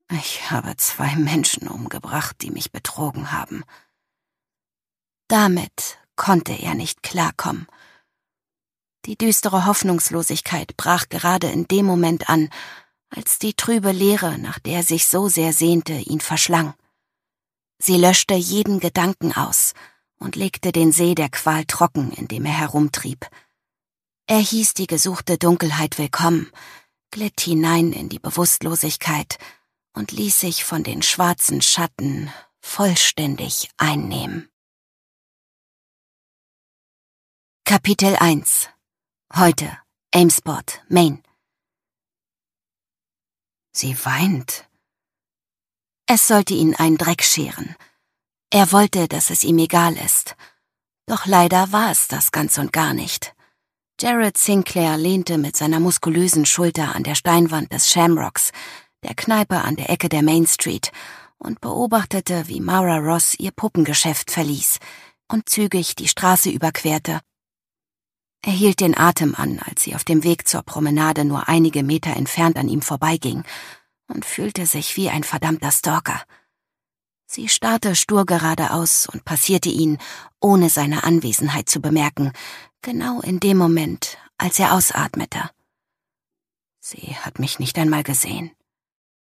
Ich habe 2 Menschen umgebracht, die mich betrogen haben. Damit konnte er nicht klarkommen. Die düstere Hoffnungslosigkeit brach gerade in dem Moment an, als die trübe Leere, nach der er sich so sehr sehnte, ihn verschlang. Sie löschte jeden Gedanken aus und legte den See der Qual trocken, in dem er herumtrieb. Er hieß die gesuchte Dunkelheit willkommen, glitt hinein in die Bewusstlosigkeit und ließ sich von den schwarzen Schatten vollständig einnehmen. Kapitel 1. Heute, Amesport, Maine. Sie weint. Es sollte ihn ein Dreck scheren. Er wollte, dass es ihm egal ist. Doch leider war es das ganz und gar nicht. Jared Sinclair lehnte mit seiner muskulösen Schulter an der Steinwand des Shamrocks, der Kneipe an der Ecke der Main Street, und beobachtete, wie Mara Ross ihr Puppengeschäft verließ und zügig die Straße überquerte. Er hielt den Atem an, als sie auf dem Weg zur Promenade nur einige Meter entfernt an ihm vorbeiging, und fühlte sich wie ein verdammter Stalker. Sie starrte stur geradeaus und passierte ihn, ohne seine Anwesenheit zu bemerken, genau in dem Moment, als er ausatmete. Sie hat mich nicht einmal gesehen.